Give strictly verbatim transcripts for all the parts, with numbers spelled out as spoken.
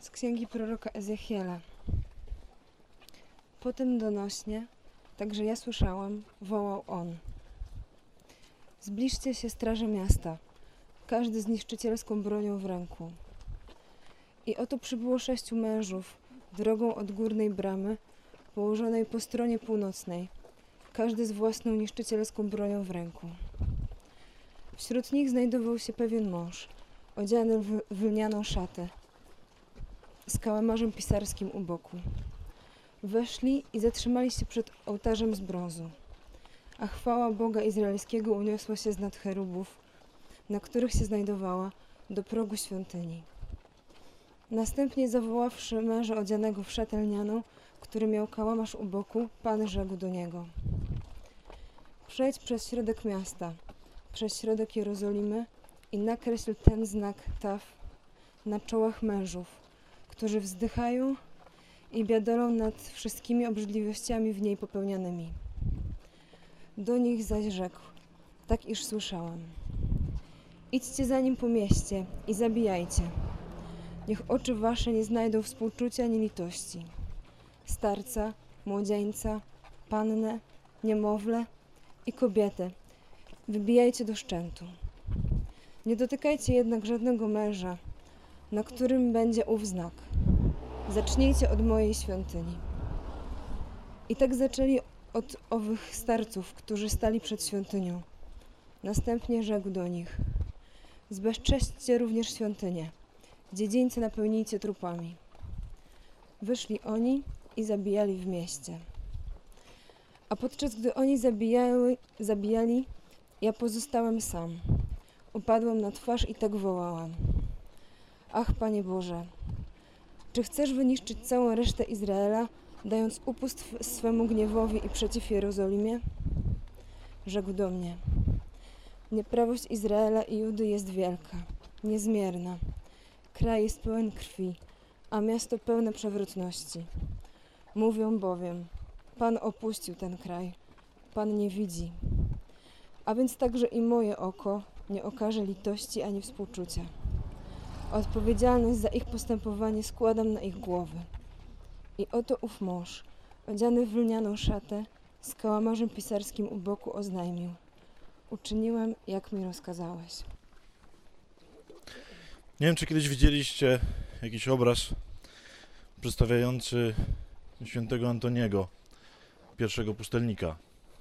Z księgi proroka Ezechiela. Potem donośnie, także ja słyszałam, wołał on. Zbliżcie się, straże miasta, każdy z niszczycielską bronią w ręku. I oto przybyło sześciu mężów drogą od górnej bramy, położonej po stronie północnej, każdy z własną niszczycielską bronią w ręku. Wśród nich znajdował się pewien mąż, odziany w lnianą szatę, z kałamarzem pisarskim u boku. Weszli i zatrzymali się przed ołtarzem z brązu, a chwała Boga Izraelskiego uniosła się z nad cherubów, na których się znajdowała, do progu świątyni. Następnie zawoławszy męża odzianego w szatę lnianą, który miał kałamarz u boku, Pan rzekł do niego: przejdź przez środek miasta, przez środek Jerozolimy i nakreśl ten znak Taf na czołach mężów, którzy wzdychają i biadolą nad wszystkimi obrzydliwościami w niej popełnianymi. Do nich zaś rzekł, tak iż słyszałam. Idźcie za nim po mieście i zabijajcie. Niech oczy wasze nie znajdą współczucia ani litości. Starca, młodzieńca, pannę, niemowlę i kobietę wybijajcie do szczętu. Nie dotykajcie jednak żadnego męża, na którym będzie ów znak. Zacznijcie od mojej świątyni. I tak zaczęli od owych starców, którzy stali przed świątynią. Następnie rzekł do nich: zbezcześćcie również świątynię, dziedzińce napełnijcie trupami. Wyszli oni i zabijali w mieście. A podczas gdy oni zabijały, zabijali, ja pozostałem sam. Upadłem na twarz i tak wołałam: ach, Panie Boże, czy chcesz wyniszczyć całą resztę Izraela, dając upust swemu gniewowi i przeciw Jerozolimie? Rzekł do mnie: nieprawość Izraela i Judy jest wielka, niezmierna. Kraj jest pełen krwi, a miasto pełne przewrotności. Mówią bowiem: Pan opuścił ten kraj, Pan nie widzi. A więc także i moje oko nie okaże litości ani współczucia. Odpowiedzialność za ich postępowanie składam na ich głowy. I oto ów mąż, odziany w lnianą szatę, z kałamarzem pisarskim u boku oznajmił: uczyniłem, jak mi rozkazałeś. Nie wiem, czy kiedyś widzieliście jakiś obraz przedstawiający świętego Antoniego, pierwszego pustelnika.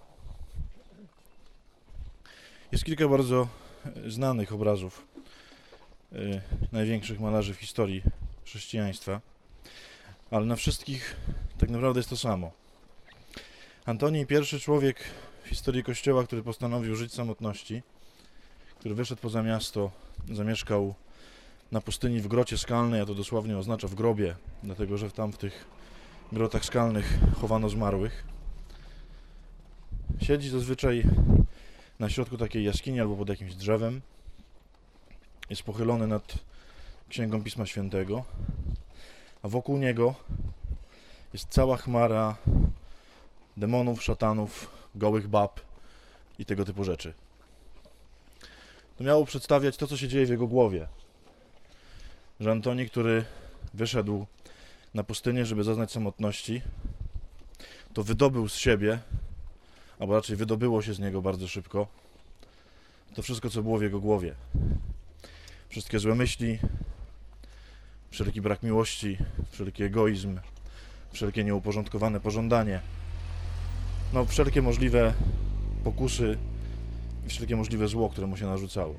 Jest kilka bardzo znanych obrazów yy, największych malarzy w historii chrześcijaństwa, ale na wszystkich tak naprawdę jest to samo. Antoni, pierwszy człowiek w historii Kościoła, który postanowił żyć w samotności, który wyszedł poza miasto, zamieszkał na pustyni w grocie skalnej, a to dosłownie oznacza w grobie, dlatego że tam w tych grotach skalnych chowano zmarłych. Siedzi zazwyczaj na środku takiej jaskini albo pod jakimś drzewem. Jest pochylony nad księgą Pisma Świętego, a wokół niego jest cała chmara demonów, szatanów, gołych bab i tego typu rzeczy. To miało przedstawiać to, co się dzieje w jego głowie. Że Antoni, który wyszedł na pustynię, żeby zaznać samotności, to wydobył z siebie, albo raczej wydobyło się z niego bardzo szybko, to wszystko, co było w jego głowie. Wszystkie złe myśli, wszelki brak miłości, wszelki egoizm, wszelkie nieuporządkowane pożądanie, no wszelkie możliwe pokusy i wszelkie możliwe zło, które mu się narzucało.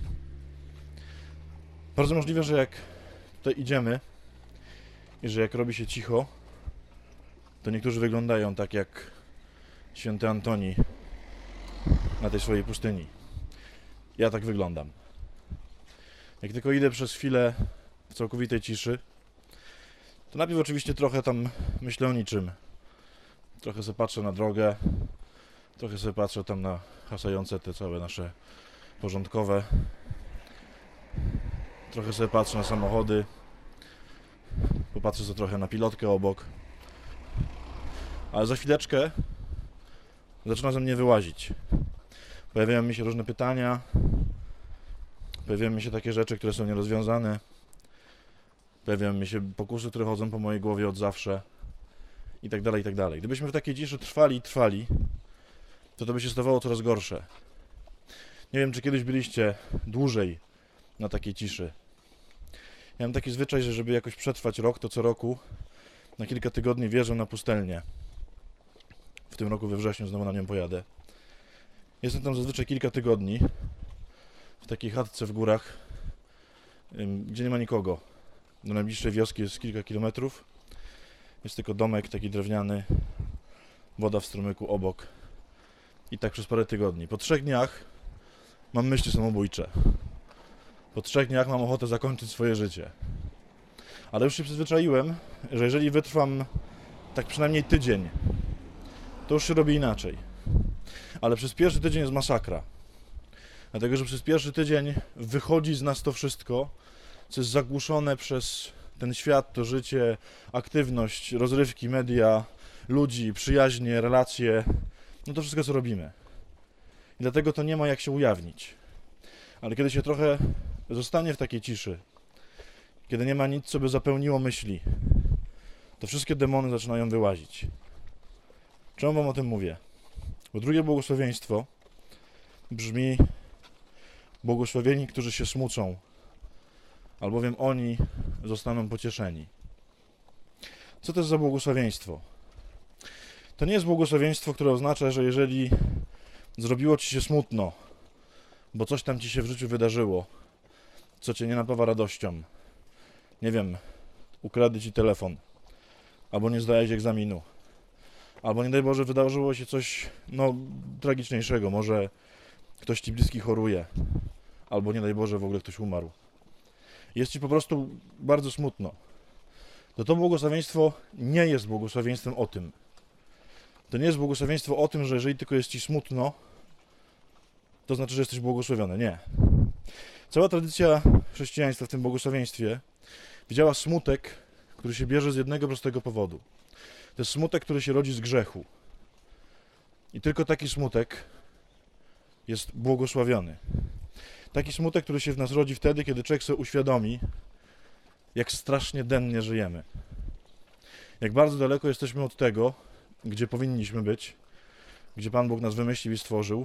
Bardzo możliwe, że jak tutaj idziemy i że jak robi się cicho, to niektórzy wyglądają tak jak święty Antoni na tej swojej pustyni. Ja tak wyglądam. Jak tylko idę przez chwilę w całkowitej ciszy, to najpierw oczywiście trochę tam myślę o niczym. Trochę sobie patrzę na drogę, trochę sobie patrzę tam na hasające te całe nasze porządkowe. Trochę sobie patrzę na samochody, popatrzę sobie trochę na pilotkę obok. Ale za chwileczkę zaczyna ze mnie wyłazić. Pojawiają mi się różne pytania, pojawiają mi się takie rzeczy, które są nierozwiązane. Pojawiają mi się pokusy, które chodzą po mojej głowie od zawsze i tak dalej, i tak dalej. Gdybyśmy w takiej ciszy trwali i trwali, to to by się stawało coraz gorsze. Nie wiem, czy kiedyś byliście dłużej na takiej ciszy. Ja mam taki zwyczaj, że żeby jakoś przetrwać rok, to co roku na kilka tygodni wjeżdżam na pustelnię. W tym roku we wrześniu znowu na nią pojadę. Jestem tam zazwyczaj kilka tygodni w takiej chatce w górach, gdzie nie ma nikogo. Do najbliższej wioski jest kilka kilometrów. Jest tylko domek taki drewniany, woda w strumyku obok. I tak przez parę tygodni. Po trzech dniach mam myśli samobójcze. Po trzech dniach mam ochotę zakończyć swoje życie. Ale już się przyzwyczaiłem, że jeżeli wytrwam tak przynajmniej tydzień, to już się robi inaczej. Ale przez pierwszy tydzień jest masakra. Dlatego, że przez pierwszy tydzień wychodzi z nas to wszystko, co jest zagłuszone przez ten świat, to życie, aktywność, rozrywki, media, ludzi, przyjaźnie, relacje, no to wszystko, co robimy. I dlatego to nie ma jak się ujawnić. Ale kiedy się trochę zostanie w takiej ciszy, kiedy nie ma nic, co by zapełniło myśli, to wszystkie demony zaczynają wyłazić. Czemu wam o tym mówię? Bo drugie błogosławieństwo brzmi: błogosławieni, którzy się smucą, albowiem oni zostaną pocieszeni. Co to jest za błogosławieństwo? To nie jest błogosławieństwo, które oznacza, że jeżeli zrobiło ci się smutno, bo coś tam ci się w życiu wydarzyło, co cię nie napawa radością, nie wiem, ukradli ci telefon, albo nie zdałeś egzaminu, albo nie daj Boże wydarzyło się coś, no, tragiczniejszego, może ktoś ci bliski choruje, albo nie daj Boże w ogóle ktoś umarł. Jest ci po prostu bardzo smutno. To to błogosławieństwo nie jest błogosławieństwem o tym. To nie jest błogosławieństwo o tym, że jeżeli tylko jest ci smutno, to znaczy, że jesteś błogosławiony. Nie. Cała tradycja chrześcijaństwa w tym błogosławieństwie widziała smutek, który się bierze z jednego prostego powodu. To jest smutek, który się rodzi z grzechu. I tylko taki smutek jest błogosławiony. Taki smutek, który się w nas rodzi wtedy, kiedy człowiek sobie uświadomi, jak strasznie dennie żyjemy. Jak bardzo daleko jesteśmy od tego, gdzie powinniśmy być, gdzie Pan Bóg nas wymyślił i stworzył.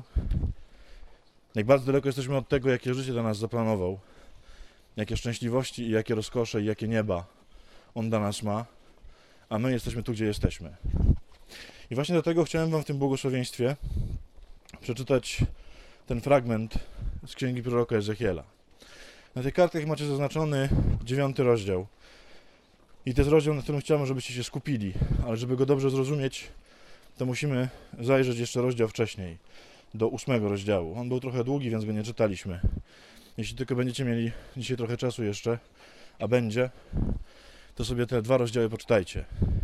Jak bardzo daleko jesteśmy od tego, jakie życie dla nas zaplanował, jakie szczęśliwości i jakie rozkosze i jakie nieba On dla nas ma, a my jesteśmy tu, gdzie jesteśmy. I właśnie dlatego chciałem wam w tym błogosławieństwie przeczytać ten fragment z księgi proroka Ezechiela. Na tych kartkach macie zaznaczony dziewiąty rozdział. I to jest rozdział, na którym chciałbym, żebyście się skupili, ale żeby go dobrze zrozumieć, to musimy zajrzeć jeszcze rozdział wcześniej, do ósmego rozdziału. On był trochę długi, więc go nie czytaliśmy. Jeśli tylko będziecie mieli dzisiaj trochę czasu jeszcze, a będzie, to sobie te dwa rozdziały poczytajcie.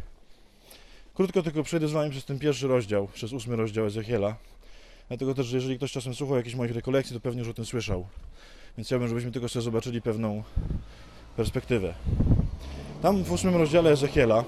Krótko tylko przejdę z wami przez ten pierwszy rozdział, przez ósmy rozdział Ezechiela. Dlatego też, że jeżeli ktoś czasem słuchał jakichś moich rekolekcji, to pewnie już o tym słyszał. Więc chciałbym, żebyśmy tylko sobie zobaczyli pewną perspektywę. Tam w ósmym rozdziale Ezechiela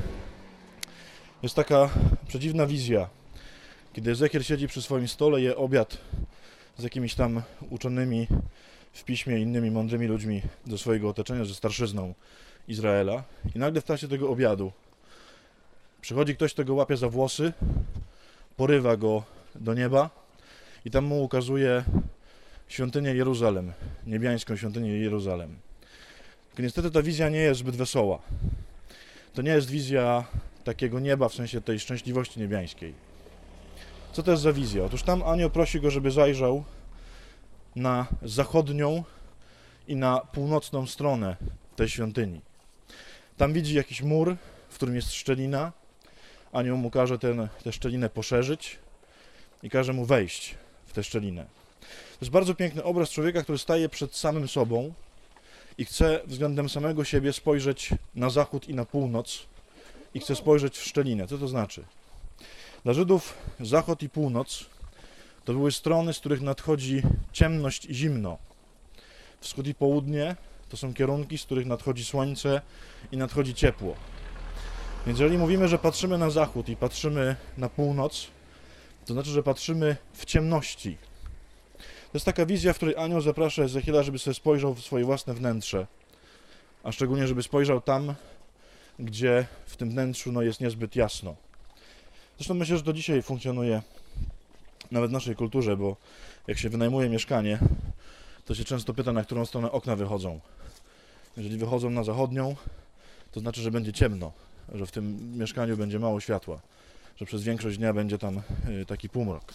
jest taka przedziwna wizja, kiedy Ezechiel siedzi przy swoim stole, je obiad z jakimiś tam uczonymi w piśmie innymi mądrymi ludźmi ze swojego otoczenia, ze starszyzną Izraela. I nagle w trakcie tego obiadu przychodzi ktoś, kto go łapie za włosy, porywa go do nieba i tam mu ukazuje świątynię Jeruzalem, niebiańską świątynię Jeruzalem. Tylko niestety ta wizja nie jest zbyt wesoła. To nie jest wizja takiego nieba, w sensie tej szczęśliwości niebiańskiej. Co to jest za wizja? Otóż tam anioł prosi go, żeby zajrzał na zachodnią i na północną stronę tej świątyni. Tam widzi jakiś mur, w którym jest szczelina. Anioł mu każe ten, tę szczelinę poszerzyć i każe mu wejść w tę szczelinę. To jest bardzo piękny obraz człowieka, który staje przed samym sobą i chce względem samego siebie spojrzeć na zachód i na północ i chce spojrzeć w szczelinę. Co to znaczy? Dla Żydów zachód i północ to były strony, z których nadchodzi ciemność i zimno. Wschód i południe to są kierunki, z których nadchodzi słońce i nadchodzi ciepło. Więc jeżeli mówimy, że patrzymy na zachód i patrzymy na północ, to znaczy, że patrzymy w ciemności. To jest taka wizja, w której anioł zaprasza Ezechiela, żeby sobie spojrzał w swoje własne wnętrze a szczególnie, żeby spojrzał tam, gdzie w tym wnętrzu no, jest niezbyt jasno. Zresztą myślę, że to dzisiaj funkcjonuje nawet w naszej kulturze, bo jak się wynajmuje mieszkanie, to się często pyta, na którą stronę okna wychodzą. Jeżeli wychodzą na zachodnią, to znaczy, że będzie ciemno, że w tym mieszkaniu będzie mało światła, że przez większość dnia będzie tam taki półmrok.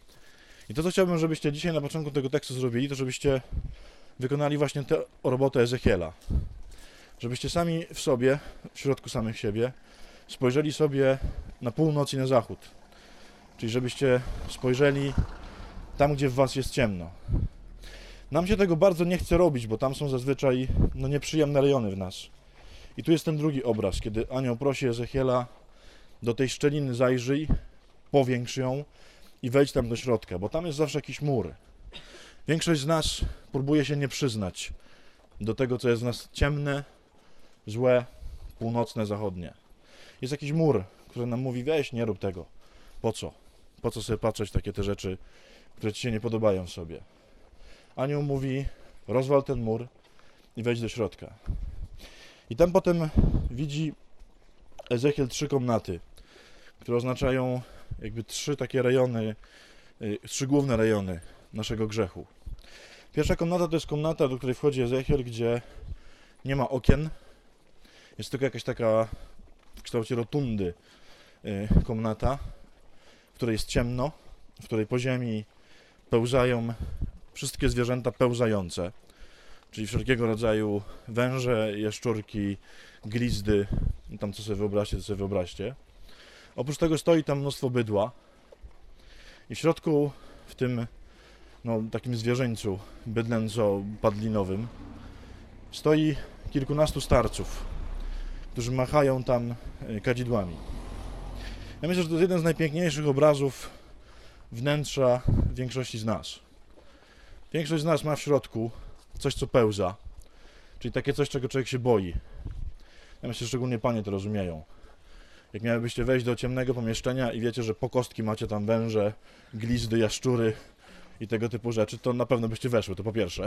I to, co chciałbym, żebyście dzisiaj na początku tego tekstu zrobili, to żebyście wykonali właśnie tę robotę Ezechiela. Żebyście sami w sobie, w środku samych siebie, spojrzeli sobie na północ i na zachód. Czyli żebyście spojrzeli tam, gdzie w was jest ciemno. Nam się tego bardzo nie chce robić, bo tam są zazwyczaj no, nieprzyjemne rejony w nas. I tu jest ten drugi obraz, kiedy anioł prosi Ezechiela: do tej szczeliny zajrzyj, powiększ ją i wejdź tam do środka, bo tam jest zawsze jakiś mur. Większość z nas próbuje się nie przyznać do tego, co jest w nas ciemne, złe, północne, zachodnie. Jest jakiś mur, który nam mówi: weź, nie rób tego. Po co? Po co sobie patrzeć w takie te rzeczy, które ci się nie podobają w sobie? Anioł mówi: rozwal ten mur i wejdź do środka. I tam potem widzi Ezechiel trzy komnaty, które oznaczają jakby trzy takie rejony, trzy główne rejony naszego grzechu. Pierwsza komnata to jest komnata, do której wchodzi Ezechiel, gdzie nie ma okien. Jest tylko jakaś taka w kształcie rotundy komnata, w której jest ciemno, w której po ziemi pełzają wszystkie zwierzęta pełzające, czyli wszelkiego rodzaju węże, jaszczurki, glizdy, tam co sobie wyobraźcie, to sobie wyobraźcie. Oprócz tego stoi tam mnóstwo bydła i w środku, w tym no, takim zwierzęciu bydlęco-padlinowym, stoi kilkunastu starców, którzy machają tam kadzidłami. Ja myślę, że to jest jeden z najpiękniejszych obrazów wnętrza większości z nas. Większość z nas ma w środku coś, co pełza, czyli takie coś, czego człowiek się boi. Ja myślę, że szczególnie panie to rozumieją. Jak miałybyście wejść do ciemnego pomieszczenia i wiecie, że po kostki macie tam węże, glizdy, jaszczury i tego typu rzeczy, to na pewno byście weszły, to po pierwsze.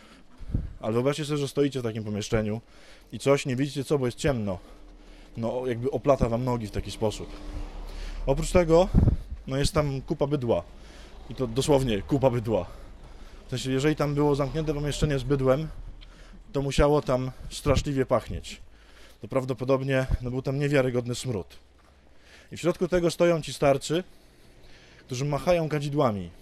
Ale wyobraźcie sobie, że stoicie w takim pomieszczeniu i coś, nie widzicie co, bo jest ciemno. No jakby oplata wam nogi w taki sposób. Oprócz tego, no jest tam kupa bydła. I to dosłownie kupa bydła. W sensie, jeżeli tam było zamknięte pomieszczenie z bydłem, to musiało tam straszliwie pachnieć. To prawdopodobnie no, był tam niewiarygodny smród. I w środku tego stoją ci starcy, którzy machają kadzidłami.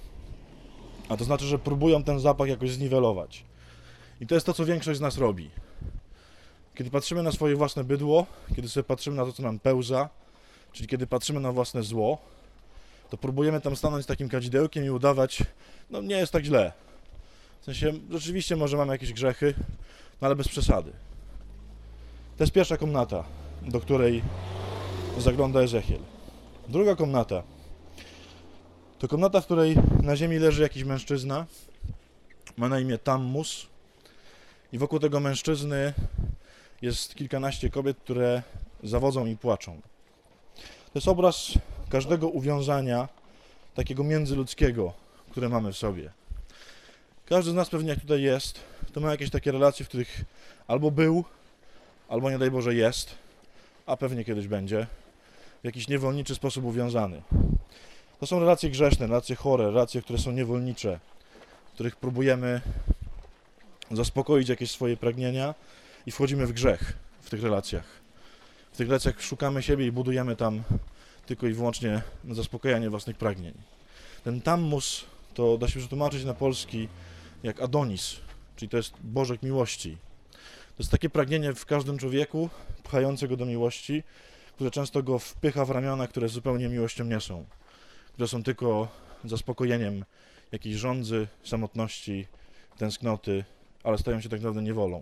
A to znaczy, że próbują ten zapach jakoś zniwelować. I to jest to, co większość z nas robi. Kiedy patrzymy na swoje własne bydło, kiedy sobie patrzymy na to, co nam pełza, czyli kiedy patrzymy na własne zło, to próbujemy tam stanąć z takim kadzidełkiem i udawać, no nie jest tak źle. W sensie, rzeczywiście może mamy jakieś grzechy, no ale bez przesady. To jest pierwsza komnata, do której zagląda Ezechiel. Druga komnata to komnata, w której na ziemi leży jakiś mężczyzna, ma na imię Tammus i wokół tego mężczyzny jest kilkanaście kobiet, które zawodzą i płaczą. To jest obraz każdego uwiązania takiego międzyludzkiego, które mamy w sobie. Każdy z nas pewnie jak tutaj jest, to ma jakieś takie relacje, w których albo był, albo nie daj Boże jest, a pewnie kiedyś będzie, w jakiś niewolniczy sposób uwiązany. To są relacje grzeszne, relacje chore, relacje, które są niewolnicze, w których próbujemy zaspokoić jakieś swoje pragnienia i wchodzimy w grzech w tych relacjach. W tych relacjach szukamy siebie i budujemy tam tylko i wyłącznie zaspokajanie własnych pragnień. Ten Tammus to da się przetłumaczyć na polski jak Adonis, czyli to jest Bożek miłości. To jest takie pragnienie w każdym człowieku, pchające go do miłości, które często go wpycha w ramiona, które zupełnie miłością nie są, które są tylko zaspokojeniem jakiejś żądzy, samotności, tęsknoty, ale stają się tak naprawdę niewolą.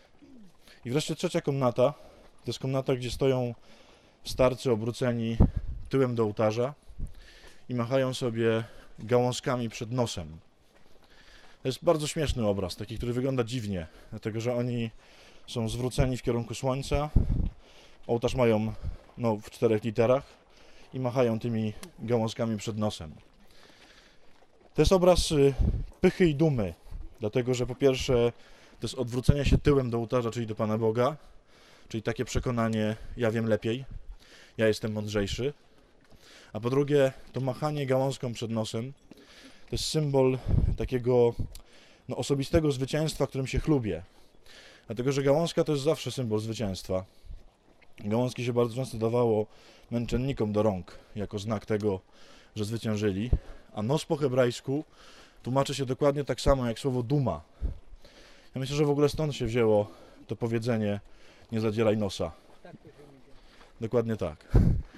I wreszcie trzecia komnata, to jest komnata, gdzie stoją starcy obróceni tyłem do ołtarza i machają sobie gałązkami przed nosem. To jest bardzo śmieszny obraz, taki, który wygląda dziwnie, dlatego że oni są zwróceni w kierunku słońca, ołtarz mają no, w czterech literach i machają tymi gałązkami przed nosem. To jest obraz pychy i dumy, dlatego że po pierwsze To jest odwrócenie się tyłem do ołtarza, czyli do Pana Boga, czyli takie przekonanie, ja wiem lepiej, ja jestem mądrzejszy. A po drugie, to machanie gałązką przed nosem, to jest symbol takiego no, osobistego zwycięstwa, którym się chlubię. Dlatego, że gałązka to jest zawsze symbol zwycięstwa. Gałązki się bardzo często dawało męczennikom do rąk, jako znak tego, że zwyciężyli. A nos po hebrajsku tłumaczy się dokładnie tak samo jak słowo duma. Ja myślę, że w ogóle stąd się wzięło to powiedzenie nie zadzieraj nosa. Dokładnie tak.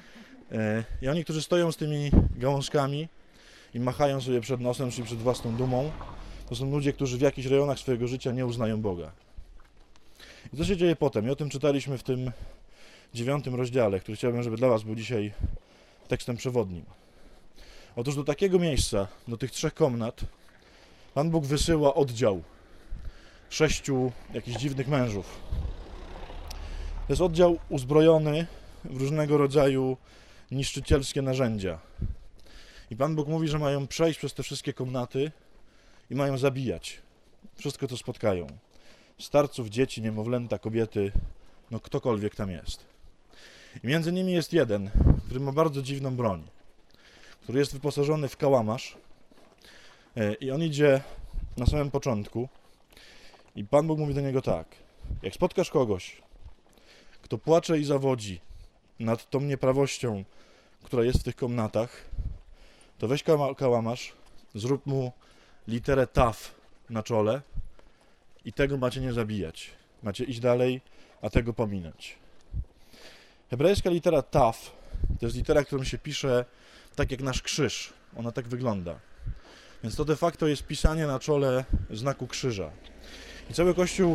I oni, którzy stoją z tymi gałązkami i machają sobie przed nosem, czyli przed własną dumą, to są ludzie, którzy w jakichś rejonach swojego życia nie uznają Boga. I co się dzieje potem? I o tym czytaliśmy w tym dziewiątym rozdziale, który chciałbym, żeby dla was był dzisiaj tekstem przewodnim. Otóż do takiego miejsca, do tych trzech komnat, Pan Bóg wysyła oddział sześciu jakichś dziwnych mężów. To jest oddział uzbrojony w różnego rodzaju niszczycielskie narzędzia. I Pan Bóg mówi, że mają przejść przez te wszystkie komnaty i mają zabijać wszystko, co spotkają. Starców, dzieci, niemowlęta, kobiety, no ktokolwiek tam jest. I między nimi jest jeden, który ma bardzo dziwną broń, który jest wyposażony w kałamarz i on idzie na samym początku i Pan Bóg mówi do niego tak: jak spotkasz kogoś, kto płacze i zawodzi nad tą nieprawością, która jest w tych komnatach, to weź kałamarz, zrób mu literę Taf na czole i tego macie nie zabijać. Macie iść dalej, a tego pominąć. Hebrajska litera Taf to jest litera, którą się pisze tak jak nasz krzyż. Ona tak wygląda. Więc to de facto jest pisanie na czole znaku krzyża. I cały Kościół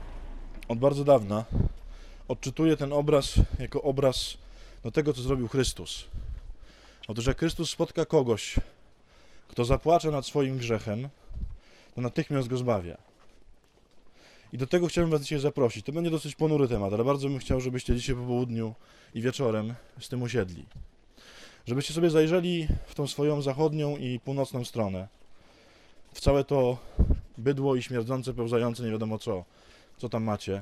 od bardzo dawna odczytuje ten obraz jako obraz do tego, co zrobił Chrystus. Otóż jak Chrystus spotka kogoś, kto zapłacze nad swoim grzechem, to natychmiast go zbawia. I do tego chciałbym was dzisiaj zaprosić. To będzie dosyć ponury temat, ale bardzo bym chciał, żebyście dzisiaj po południu i wieczorem z tym usiedli. Żebyście sobie zajrzeli w tą swoją zachodnią i północną stronę, w całe to bydło i śmierdzące, pełzające nie wiadomo co, co tam macie,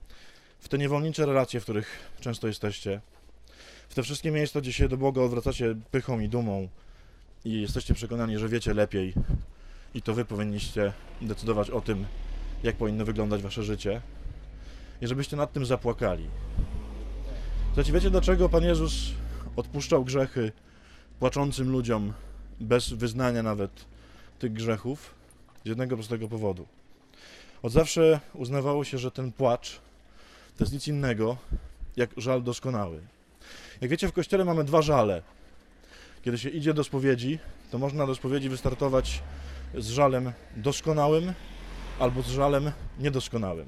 w te niewolnicze relacje, w których często jesteście, w te wszystkie miejsca, gdzie się do Boga odwracacie pychą i dumą i jesteście przekonani, że wiecie lepiej i to wy powinniście decydować o tym, jak powinno wyglądać wasze życie, i żebyście nad tym zapłakali. Słuchajcie, wiecie, dlaczego Pan Jezus odpuszczał grzechy płaczącym ludziom bez wyznania nawet tych grzechów? Z jednego prostego powodu. Od zawsze uznawało się, że ten płacz to jest nic innego jak żal doskonały. Jak wiecie, w Kościele mamy dwa żale. Kiedy się idzie do spowiedzi, to można do spowiedzi wystartować z żalem doskonałym albo z żalem niedoskonałym.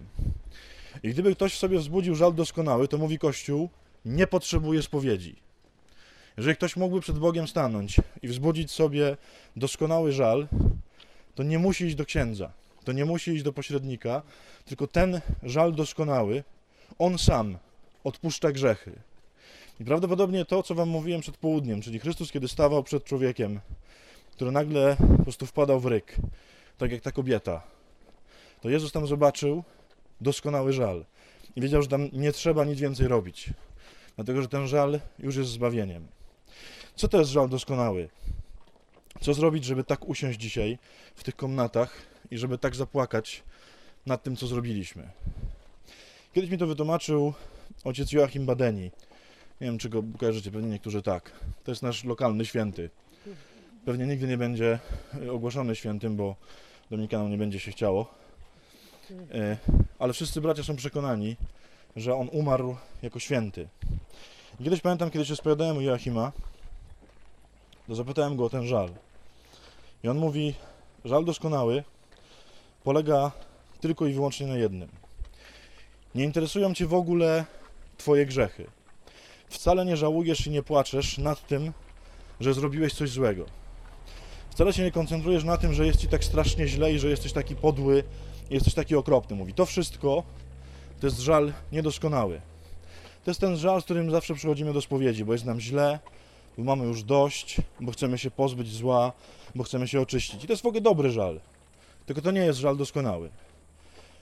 I gdyby ktoś w sobie wzbudził żal doskonały, to mówi Kościół, nie potrzebuje spowiedzi. Jeżeli ktoś mógłby przed Bogiem stanąć i wzbudzić sobie doskonały żal, to nie musi iść do księdza, to nie musi iść do pośrednika, tylko ten żal doskonały, on sam odpuszcza grzechy. I prawdopodobnie to, co wam mówiłem przed południem, czyli Chrystus, kiedy stawał przed człowiekiem, który nagle po prostu wpadał w ryk, tak jak ta kobieta, to Jezus tam zobaczył doskonały żal i wiedział, że tam nie trzeba nic więcej robić, dlatego że ten żal już jest zbawieniem. Co to jest żal doskonały? Co zrobić, żeby tak usiąść dzisiaj w tych komnatach i żeby tak zapłakać nad tym, co zrobiliśmy? Kiedyś mi to wytłumaczył ojciec Joachim Badeni. Nie wiem, czy go kojarzycie, pewnie niektórzy tak. To jest nasz lokalny święty. Pewnie nigdy nie będzie ogłoszony świętym, bo dominikanom nie będzie się chciało. Ale wszyscy bracia są przekonani, że on umarł jako święty. I kiedyś pamiętam, kiedy się spowiadałem u Joachima, to zapytałem go o ten żal. I on mówi, żal doskonały polega tylko i wyłącznie na jednym. Nie interesują cię w ogóle twoje grzechy. Wcale nie żałujesz i nie płaczesz nad tym, że zrobiłeś coś złego. Wcale się nie koncentrujesz na tym, że jest ci tak strasznie źle i że jesteś taki podły i jesteś taki okropny. Mówi, to wszystko to jest żal niedoskonały. To jest ten żal, z którym zawsze przychodzimy do spowiedzi, bo jest nam źle, bo mamy już dość, bo chcemy się pozbyć zła, bo chcemy się oczyścić. I to jest w ogóle dobry żal. Tylko to nie jest żal doskonały.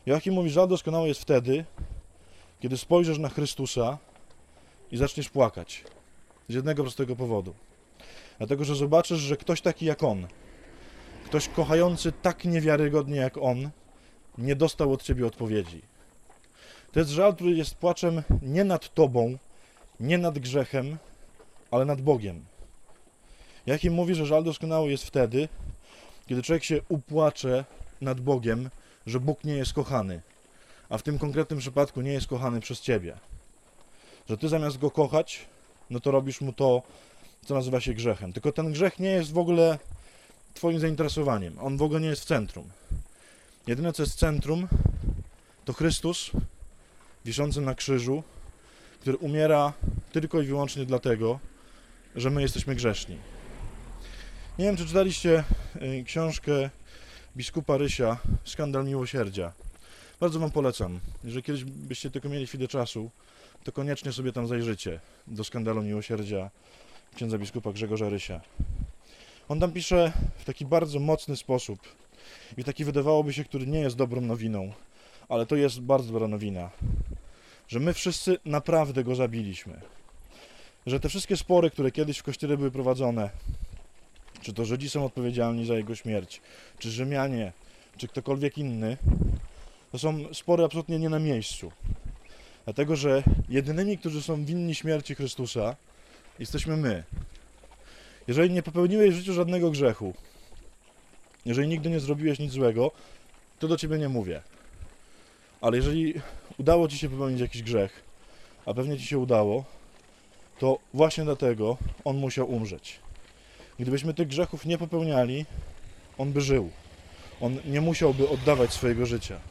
Joachim mówi, że żal doskonały jest wtedy, kiedy spojrzysz na Chrystusa i zaczniesz płakać. Z jednego prostego powodu. Dlatego, że zobaczysz, że ktoś taki jak On, ktoś kochający tak niewiarygodnie jak On, nie dostał od Ciebie odpowiedzi. To jest żal, który jest płaczem nie nad Tobą, nie nad grzechem, ale nad Bogiem. Joachim mówi, że żal doskonały jest wtedy, kiedy człowiek się upłacze nad Bogiem, że Bóg nie jest kochany, a w tym konkretnym przypadku nie jest kochany przez Ciebie. Że Ty zamiast Go kochać, no to robisz Mu to, co nazywa się grzechem. Tylko ten grzech nie jest w ogóle Twoim zainteresowaniem. On w ogóle nie jest w centrum. Jedyne, co jest w centrum, to Chrystus wiszący na krzyżu, który umiera tylko i wyłącznie dlatego, że my jesteśmy grzeszni. Nie wiem, czy czytaliście książkę biskupa Rysia Skandal miłosierdzia. Bardzo wam polecam. Jeżeli kiedyś byście tylko mieli chwilę czasu, to koniecznie sobie tam zajrzycie do Skandalu miłosierdzia księdza biskupa Grzegorza Rysia. On tam pisze w taki bardzo mocny sposób i taki wydawałoby się, który nie jest dobrą nowiną, ale to jest bardzo dobra nowina, że my wszyscy naprawdę go zabiliśmy. Że te wszystkie spory, które kiedyś w Kościele były prowadzone, czy to Żydzi są odpowiedzialni za jego śmierć, czy Rzymianie, czy ktokolwiek inny, to są spory absolutnie nie na miejscu. Dlatego, że jedynymi, którzy są winni śmierci Chrystusa, jesteśmy my. Jeżeli nie popełniłeś w życiu żadnego grzechu, jeżeli nigdy nie zrobiłeś nic złego, to do Ciebie nie mówię. Ale jeżeli udało Ci się popełnić jakiś grzech, a pewnie Ci się udało, to właśnie dlatego On musiał umrzeć. Gdybyśmy tych grzechów nie popełniali, On by żył. On nie musiałby oddawać swojego życia.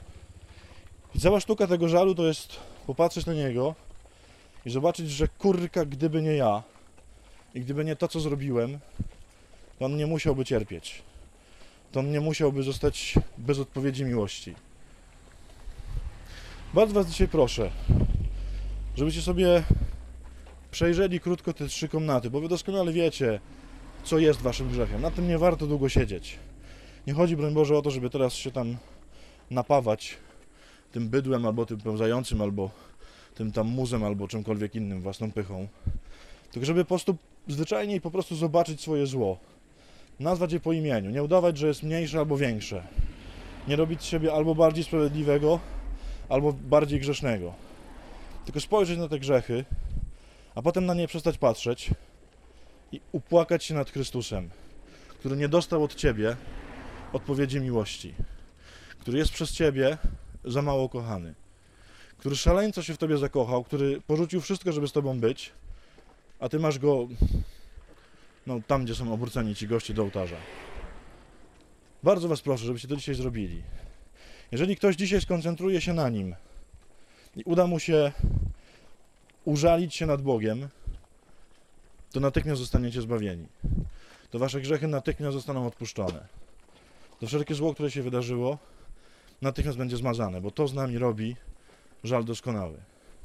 I cała sztuka tego żalu to jest popatrzeć na Niego i zobaczyć, że kurka, gdyby nie ja i gdyby nie to, co zrobiłem, to On nie musiałby cierpieć. To On nie musiałby zostać bez odpowiedzi miłości. Bardzo was dzisiaj proszę, żebyście sobie przejrzeli krótko te trzy komnaty, bo wy doskonale wiecie, co jest waszym grzechem. Na tym nie warto długo siedzieć. Nie chodzi, broń Boże, o to, żeby teraz się tam napawać tym bydłem, albo tym pełzającym, albo tym tam muzem, albo czymkolwiek innym, własną pychą. Tylko żeby po prostu zwyczajnie i po prostu zobaczyć swoje zło. Nazwać je po imieniu. Nie udawać, że jest mniejsze albo większe. Nie robić z siebie albo bardziej sprawiedliwego, albo bardziej grzesznego. Tylko spojrzeć na te grzechy, a potem na nie przestać patrzeć i upłakać się nad Chrystusem, który nie dostał od Ciebie odpowiedzi miłości, który jest przez Ciebie za mało kochany, który szaleńco się w Tobie zakochał, który porzucił wszystko, żeby z Tobą być, a Ty masz Go no, tam, gdzie są obróceni Ci goście do ołtarza. Bardzo Was proszę, żebyście to dzisiaj zrobili. Jeżeli ktoś dzisiaj skoncentruje się na Nim i uda mu się użalić się nad Bogiem, to natychmiast zostaniecie zbawieni. To wasze grzechy natychmiast zostaną odpuszczone. To wszelkie zło, które się wydarzyło, natychmiast będzie zmazane, bo to z nami robi żal doskonały.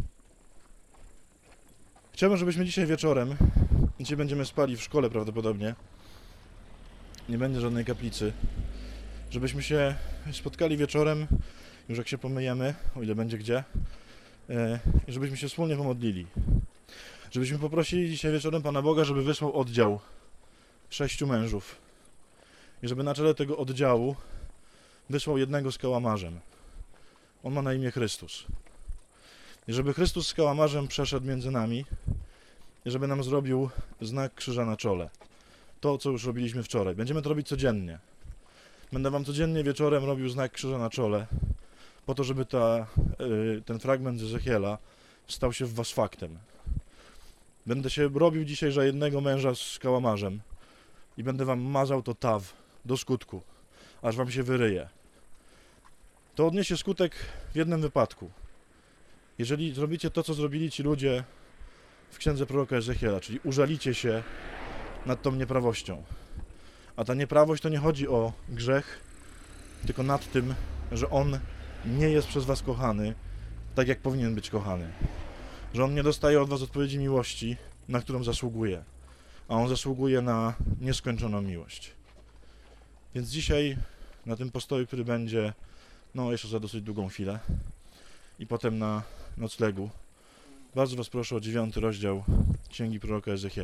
Chciałbym, żebyśmy dzisiaj wieczorem, dzisiaj będziemy spali w szkole prawdopodobnie, nie będzie żadnej kaplicy, żebyśmy się spotkali wieczorem, już jak się pomyjemy, o ile będzie gdzie, i żebyśmy się wspólnie pomodlili. Żebyśmy poprosili dzisiaj wieczorem Pana Boga, żeby wysłał oddział sześciu mężów i żeby na czele tego oddziału wysłał jednego z kałamarzem. On ma na imię Chrystus. I żeby Chrystus z kałamarzem przeszedł między nami i żeby nam zrobił znak krzyża na czole. To, co już robiliśmy wczoraj. Będziemy to robić codziennie. Będę wam codziennie wieczorem robił znak krzyża na czole, po to, żeby ta, ten fragment z Ezechiela stał się w was faktem. Będę się robił dzisiaj za jednego męża z kałamarzem i będę wam mazał to taw do skutku, aż wam się wyryje. To odniesie skutek w jednym wypadku. Jeżeli zrobicie to, co zrobili ci ludzie w księdze proroka Ezechiela, czyli użalicie się nad tą nieprawością. A ta nieprawość to nie chodzi o grzech, tylko nad tym, że on nie jest przez was kochany tak, jak powinien być kochany. Że on nie dostaje od was odpowiedzi miłości, na którą zasługuje, a on zasługuje na nieskończoną miłość. Więc dzisiaj, na tym postoju, który będzie, no jeszcze za dosyć długą chwilę. I potem na noclegu. Bardzo Was proszę o dziewiąty rozdział Księgi proroka Ezechiela.